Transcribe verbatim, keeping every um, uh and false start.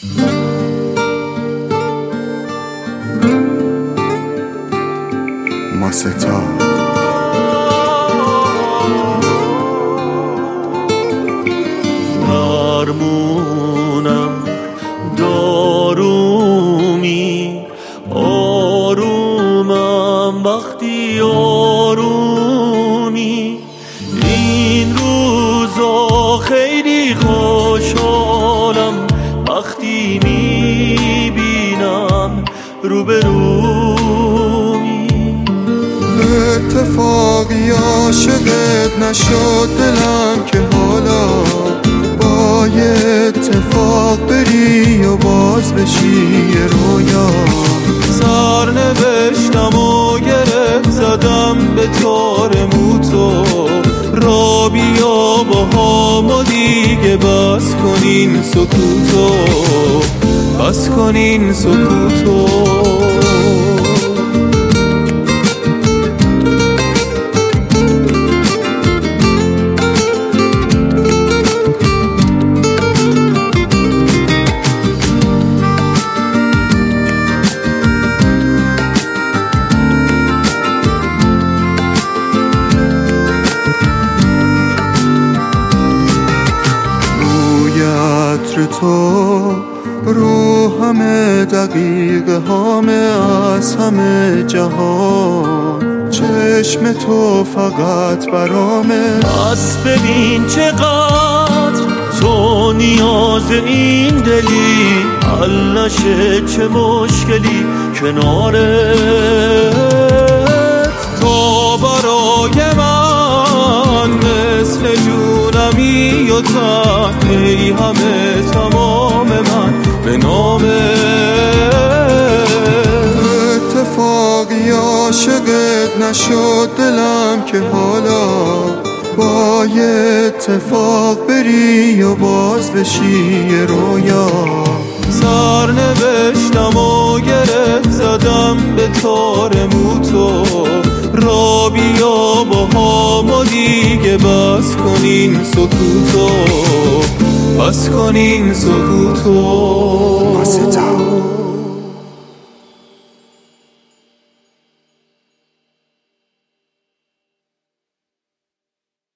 ماستا درمونم دارومی، آرومم وقتی آرومی. این روزا خیلی خوشحالم وقتی میبینم روبرومی. اتفاقی عاشقت نشد دلم که حالا با یه اتفاق بری و باز بشی یه رویا. سر نوشتم و گره زدم به تار موتو، را بیا با هم و دیگه بس کنین سکوتو، بس کنین سکوتو. تو رو همه دقیقه همه از همه جهان، چشم تو فقط برامه. پس ببین چقدر تو نیاز این دلی، حل نشه چه مشکلی کنارت. تو برای من مثل جونمی و تن، ای همه تمام من به نامت. اتفاقی عاشقت نشد دلم که حالا با یه اتفاق بری و باز بشی یه رویا. سر نوشتم و گره زدم به تار موتو، را بیا با هم و دیگه بس کنین سکوتو، بس کنین سکوتو.